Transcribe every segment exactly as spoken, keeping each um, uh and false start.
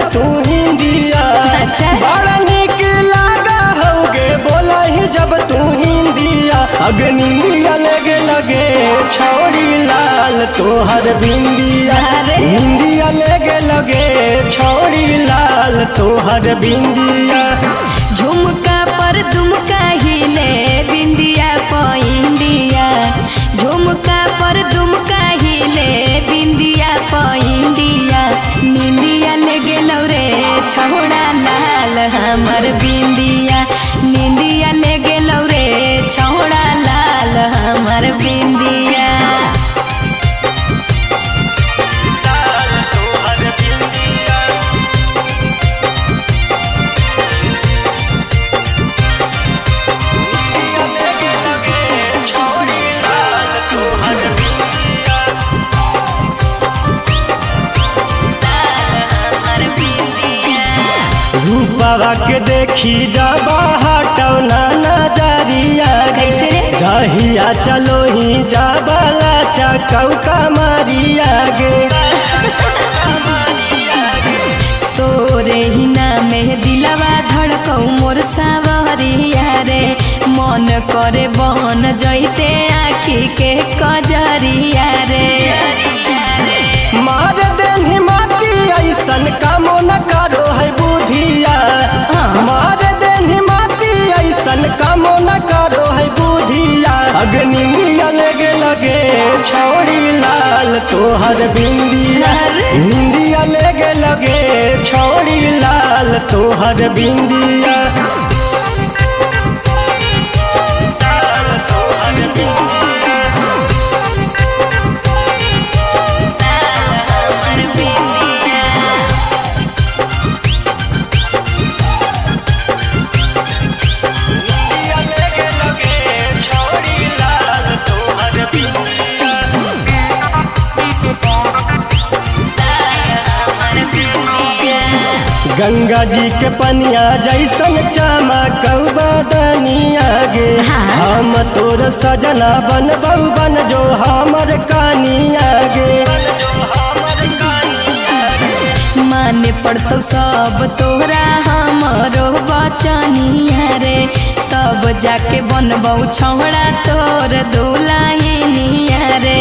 तू हिंदिया। अच्छा। बड़ा निक लागा होगे बोला ही जब तू हिंदिया। अग्निया लगे लगे छौड़ी लाल तोहर बिंदिया। अरे। हिंदिया लगे लगे छौड़ी लाल तोहर बिंदिया। झुमका पर दुमका हिले बिंदिया पइंडिया। झुमका पर दुमका हिले बिंदिया पइंडिया। निंदिया ले गेलौ रे छौड़ा लाल हमर बिंदिया। निंदिया ले गेलौ रे छौड़ा लाल हमर बिंदिया। लाल तोहर बिंदिया। हिंदिया लगे लगे छौड़ी लाल तोहर बिंदिया। हमर बिंदिया। रूपवा के देखी जाबा हटौ ना नजरिया गे। कैसे रे? रहिया चलो ही जाबला चकौ कमरिया गे। तोरे ही नामे दिलवा धड़कौ मोर सावरिया रे। मन करे बन जैते आखी के कजरिया रे। मार देनी माती ऐसन कामो न करो है बुधिया। हाँ। मार देनी माती ऐसन कामो न करो है बुधिया। अग्निया लगे लगे छौड़ी लाल तोहर बिंदिया। अरे। हिंदिया लगे लगे छौड़ी लाल तोहर बिंदिया। लाल तोहर बिंदिया। हमर बिंदिया। हिंदिया लगे लगे छौड़ी लाल तोहर बिंदिया। हमर बिंदिया। गंगा जी के पनिया जैसन चमकौ बदनिया गे। हाँ। हम तोर सजना बनबौ बन जो हमर कानिया गे। माने पड़तौ सब तोहरा हमरो बचनिया रे। तब जाके बनबौ छौड़ा तोर दुलाहिनिया रे।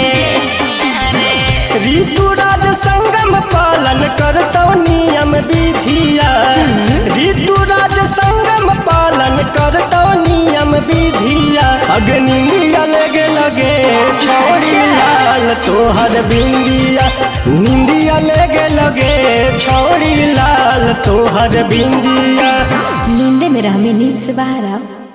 ऋतुराज संगम पालन करतौ नियम विधिया। ऋतुराज संगम पालन करतौ नियम विधिया। अग्निया लगे लगे छौड़ी लाल तोहर बिंदिया। निंदिया लगे लगे छौड़ी लाल तोहर बिंदिया। नींदे में रहमी नींद से बाहर आओ।